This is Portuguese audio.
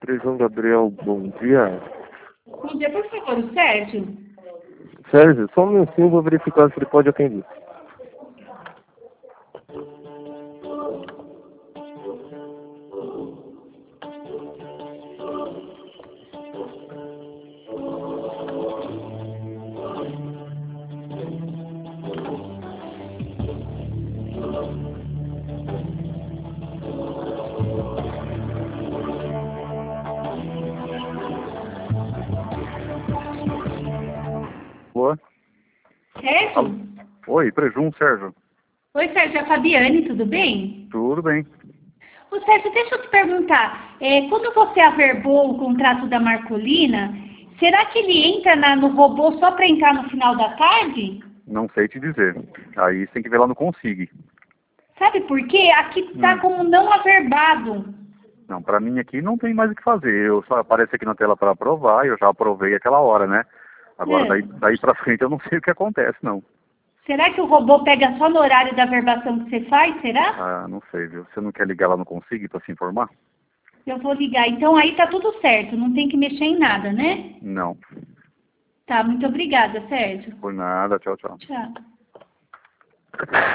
Frei João Gabriel, bom dia. Bom dia, por favor, o Sérgio. Sérgio, só um minutinho, vou verificar se ele pode atender. Boa. Sérgio? Oi, Prejum, Sérgio. Oi, Sérgio, é a Fabiane, tudo bem? Tudo bem. Ô, Sérgio, deixa eu te perguntar, quando você averbou o contrato da Marcolina, será que ele entra no robô só para entrar no final da tarde? Não sei te dizer. Aí você tem que ver lá no Consig. Sabe por quê? Aqui tá como não averbado. Não, pra mim aqui não tem mais o que fazer. Eu só apareço aqui na tela para aprovar e eu já aprovei aquela hora, né? Agora, daí pra frente eu não sei o que acontece, não. Será que o robô pega só no horário da averbação que você faz, será? Ah, não sei, viu? Você não quer ligar lá no Consig para se informar? Eu vou ligar. Então aí tá tudo certo, não tem que mexer em nada, né? Não. Tá, muito obrigada, Sérgio. Por nada, tchau, tchau. Tchau.